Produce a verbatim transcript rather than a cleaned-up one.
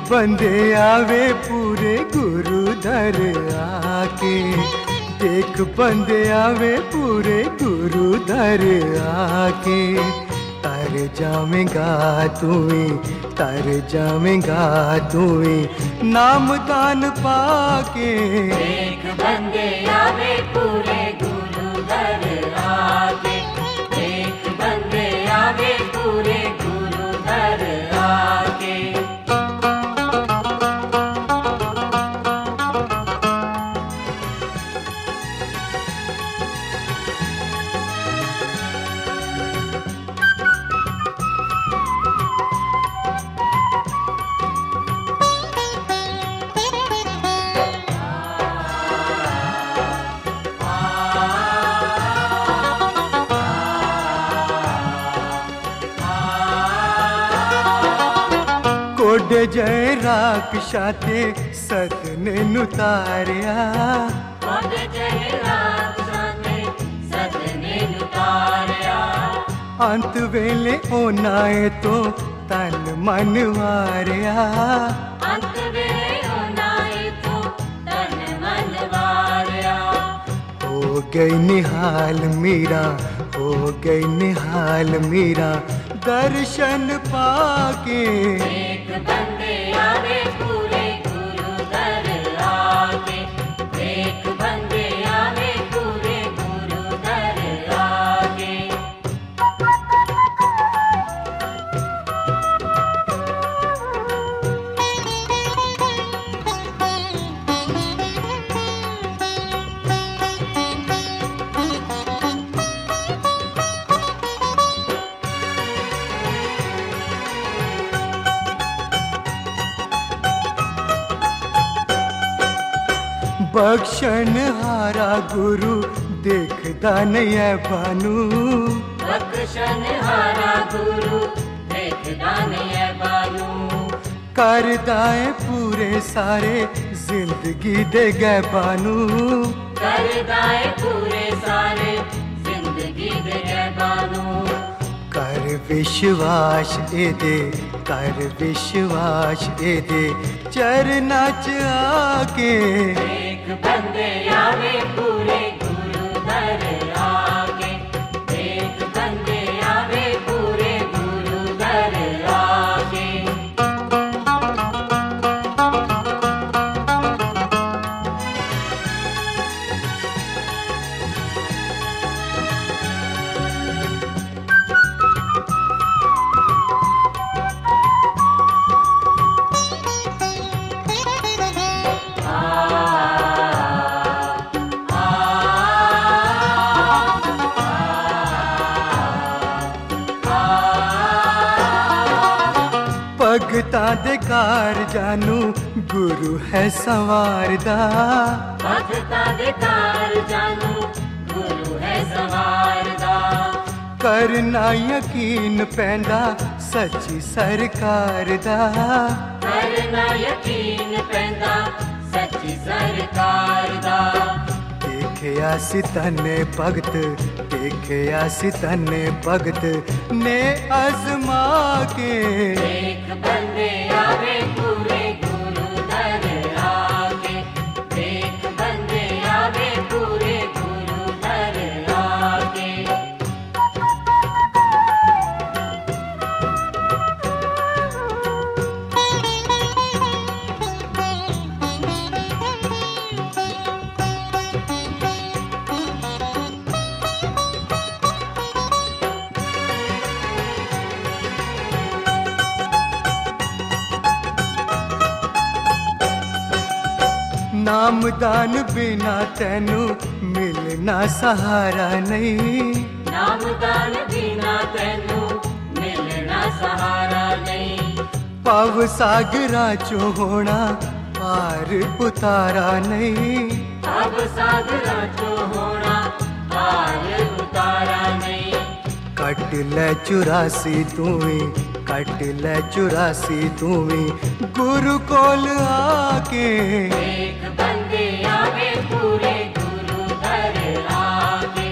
बंदे आवे पूरे गुरु दर आके, देख बंदे आवे पूरे गुरु दर आके। तर जावेगा तू ही, तर जावेगा तू ही नाम दान पाके। देख बंदे आवे पूरे गुरु दर आके, देख बंदे आवे पूरे गुरु दर आके। कोडे जय राक्षाते सतने नुतारिया, कोडे जय राक्षाते सतने नुतारिया। अंत वेले ओनाए तो तन मन वारिया, अंत वेले ओनाए तो तन मन वारिया। हो गई निहाल मीरा, हो गई निहाल मीरा दर्शन पाके। देख बंदे आवे पूरे गुरु दर आके, देख बंदे आवे पूरे गुरु दर आके। बख्शन हारा गुरु देखदा नहीं है बानू, बख्शन हारा गुरु देखदा नहीं है बानू। करदा है पूरे सारे जिंदगी दे गए बानू, करदा है पूरे सारे जिंदगी दे गए बानू। कर विश्वास ए दे, कर विश्वास ए दे चरना च आके। देख बंदे आवे पूरे गुरु दर आके, देख बंदे आवे पूरे गुरु दर आके। भगता दे कार जानू गुरु है संवारदा, भगता दे कार जानू गुरु है संवारदा। करना यकीन पैंदा सच्ची सरकार दा, करना यकीन पैंदा सच्ची सरकार दा। देखिया सी तन्ने भगत, देखिया सी तन्ने भगत ने आजमा के। देख बंदे आवे पूरे गुरु दर आके, देख बंदे आवे पूरे गुरु दर आके। नाम दान बिना तैनू मिलना सहारा नहीं, नाम दान बिना तैनू मिलना सहारा नहीं। पव सागरा चो होना पार उतारा नहीं, पव सागरा चो होना पार उतारा नहीं। कट ले चुरासी तू ही, कट ले चुरासी तू ही गुरु कोल आके। देख बंदे आवे पूरे गुरु दर आके,